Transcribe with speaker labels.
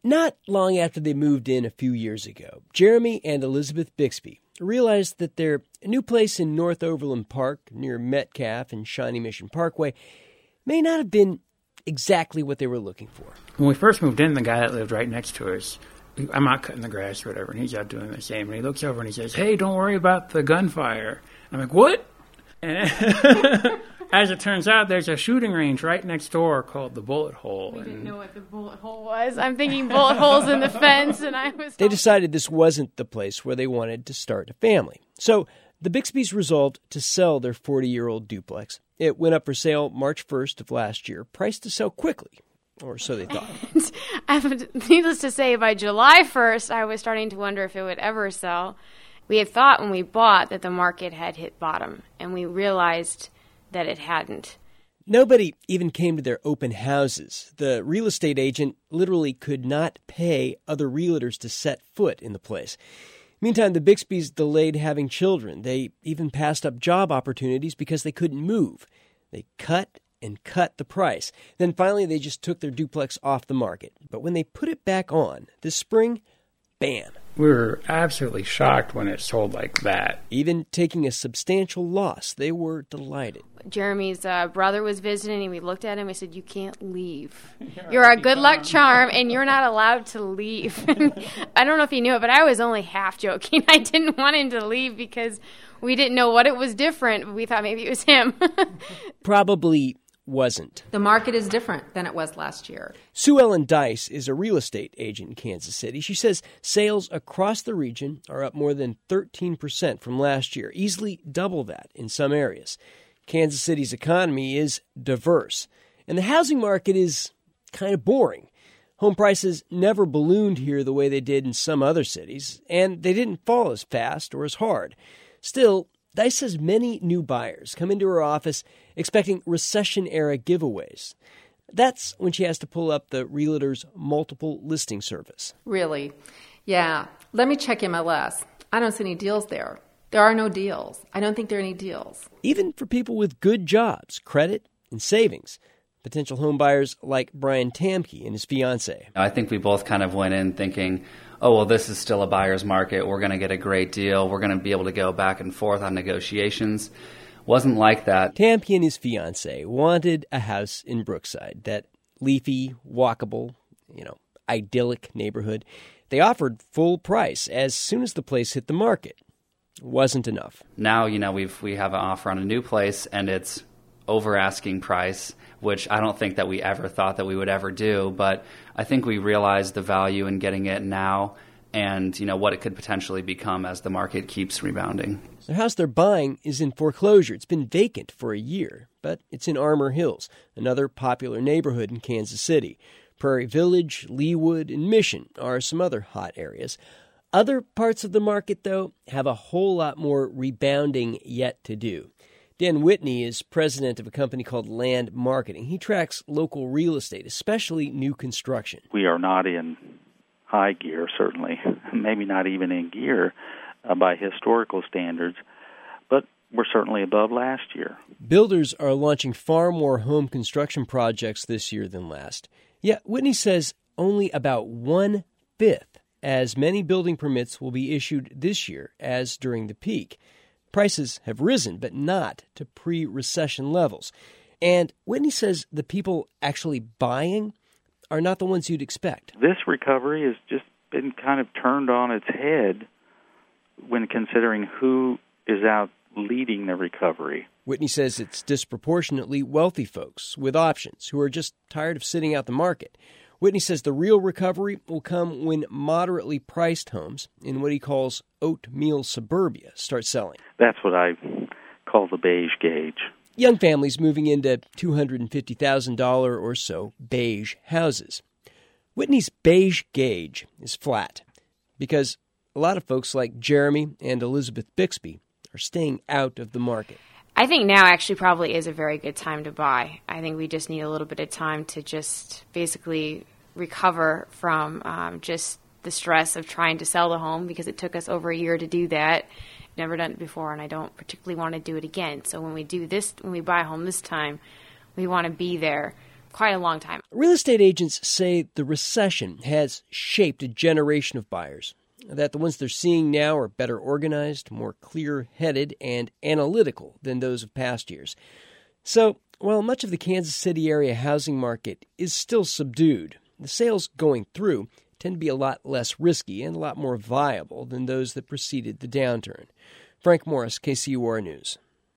Speaker 1: Not long after they moved in a few years ago, Jeremy and Elizabeth Bixby realized that their new place in North Overland Park near Metcalf and Shawnee Mission Parkway may not have been exactly what they were looking for.
Speaker 2: When we first moved in, the guy that lived right next to us, I'm out cutting the grass or whatever, and he's out doing the same, and he looks over and he says, "Hey, don't worry about the gunfire." I'm like, "What?" And as it turns out, there's a shooting range right next door called the Bullet Hole.
Speaker 3: We didn't know what the Bullet Hole was. I'm thinking bullet holes in the fence, and I was...
Speaker 1: They decided this wasn't the place where they wanted to start a family. So the Bixbys resolved to sell their 40-year-old duplex. It went up for sale March 1st of last year, priced to sell quickly, or so they thought.
Speaker 3: Needless to say, by July 1st, I was starting to wonder if it would ever sell. We had thought when we bought that the market had hit bottom, and we realized that it hadn't.
Speaker 1: Nobody even came to their open houses. The real estate agent literally could not pay other realtors to set foot in the place. Meantime, the Bixbys delayed having children. They even passed up job opportunities because they couldn't move. They cut and cut the price. Then finally, they just took their duplex off the market. But when they put it back on this spring, bam.
Speaker 2: We were absolutely shocked when it sold like that.
Speaker 1: Even taking a substantial loss, they were delighted.
Speaker 3: Jeremy's brother was visiting, and we looked at him and said, "You can't leave. You're a good luck charm, and you're not allowed to leave." I don't know if he knew it, but I was only half joking. I didn't want him to leave because we didn't know what it was different. We thought maybe it was him.
Speaker 1: Probably wasn't.
Speaker 4: The market is different than it was last year.
Speaker 1: Sue Ellen Dice is a real estate agent in Kansas City. She says sales across the region are up more than 13% from last year, easily double that in some areas. Kansas City's economy is diverse, and the housing market is kind of boring. Home prices never ballooned here the way they did in some other cities, and they didn't fall as fast or as hard. Still, Dice says many new buyers come into her office expecting recession-era giveaways. That's when she has to pull up the realtor's multiple listing service.
Speaker 4: Really? Yeah. Let me check MLS. I don't see any deals there. There are no deals. I don't think there are any deals.
Speaker 1: Even for people with good jobs, credit, and savings. Potential home buyers like Brian Tamke and his fiancée.
Speaker 5: I think we both kind of went in thinking, oh, well, this is still a buyer's market. We're going to get a great deal. We're going to be able to go back and forth on negotiations. Wasn't like that.
Speaker 1: Tamke and his fiancée wanted a house in Brookside, that leafy, walkable, idyllic neighborhood. They offered full price as soon as the place hit the market. Wasn't enough.
Speaker 5: Now, we have an offer on a new place, and it's over asking price, which I don't think that we ever thought that we would ever do. But I think we realized the value in getting it now and, what it could potentially become as the market keeps rebounding.
Speaker 1: The house they're buying is in foreclosure. It's been vacant for a year, but it's in Armour Hills, another popular neighborhood in Kansas City. Prairie Village, Leawood, and Mission are some other hot areas. Other parts of the market, though, have a whole lot more rebounding yet to do. Dan Whitney is president of a company called Land Marketing. He tracks local real estate, especially new construction.
Speaker 6: We are not in high gear, certainly, maybe not even in gear by historical standards, but we're certainly above last year.
Speaker 1: Builders are launching far more home construction projects this year than last. Yet Whitney says only about 1/5 as many building permits will be issued this year as during the peak. Prices have risen, but not to pre-recession levels. And Whitney says the people actually buying are not the ones you'd expect.
Speaker 6: This recovery has just been kind of turned on its head when considering who is out leading the recovery.
Speaker 1: Whitney says it's disproportionately wealthy folks with options who are just tired of sitting out the market. Whitney says the real recovery will come when moderately priced homes in what he calls oatmeal suburbia start selling.
Speaker 6: That's what I call the beige gauge.
Speaker 1: Young families moving into $250,000 or so beige houses. Whitney's beige gauge is flat because a lot of folks like Jeremy and Elizabeth Bixby are staying out of the market.
Speaker 3: I think now actually probably is a very good time to buy. I think we just need a little bit of time to just basically recover from just the stress of trying to sell the home, because it took us over a year to do that. Never done it before, and I don't particularly want to do it again. So when we buy a home this time, we want to be there quite a long time.
Speaker 1: Real estate agents say the recession has shaped a generation of buyers, that the ones they're seeing now are better organized, more clear-headed, and analytical than those of past years. So, while much of the Kansas City area housing market is still subdued, the sales going through tend to be a lot less risky and a lot more viable than those that preceded the downturn. Frank Morris, KCUR News.